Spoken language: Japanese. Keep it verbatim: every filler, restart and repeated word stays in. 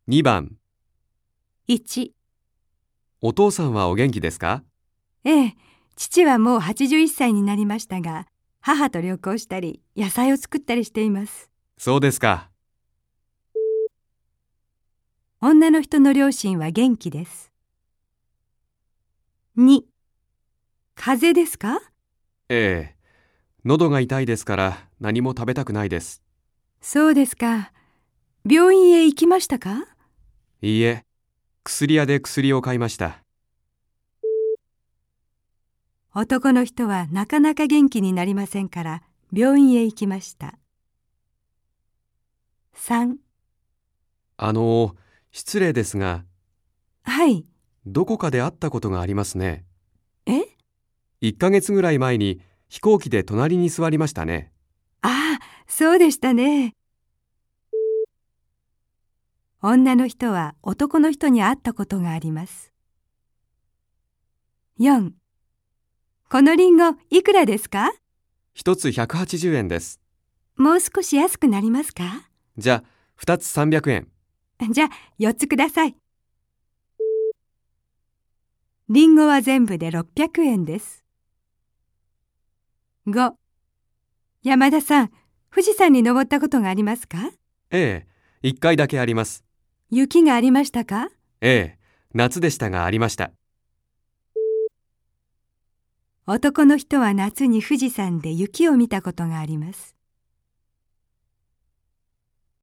にばん。 いち、 お父さんはお元気ですか？ ええ、父はもうはちじゅういっさいになりましたが、母と旅行したり、野菜を作ったりしています。 そうですか。 女の人の両親は元気です。に、風邪ですか？ ええ、喉が痛いですから何も食べたくないです。 そうですか。病院へ行きましたか？ いいえ、薬屋で薬を買いました。 男の人はなかなか元気になりませんから、病院へ行きました。さん、 あの、失礼ですが、 はい。 どこかで会ったことがありますね。 え？ いっかげつぐらい前に飛行機で隣に座りましたね。 ああ、そうでしたね。女の人は男の人に会ったことがあります。よん、このリンゴいくらですか？ 一つひゃくはちじゅうえんです。 もう少し安くなりますか？ じゃあ、二つさんびゃくえん。 じゃあよっつください。リンゴは全部でろっぴゃくえんです。ご、山田さん、富士山に登ったことがありますか？ ええ、一回だけあります。 雪がありましたか？ ええ、夏でしたがありました。 男の人は夏に富士山で雪を見たことがあります。